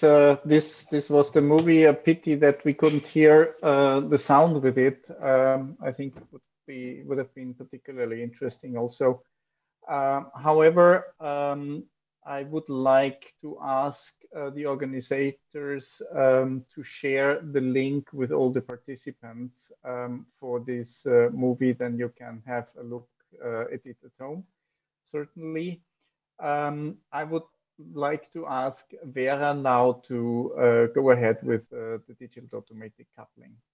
this was the movie. A pity that we couldn't hear the sound with it. I think it would have been particularly interesting also. However, I would like to ask the organizers to share the link with all the participants for this movie. Then you can have a look at it at home, certainly. I would like to ask Vera now to go ahead with the digital automatic coupling.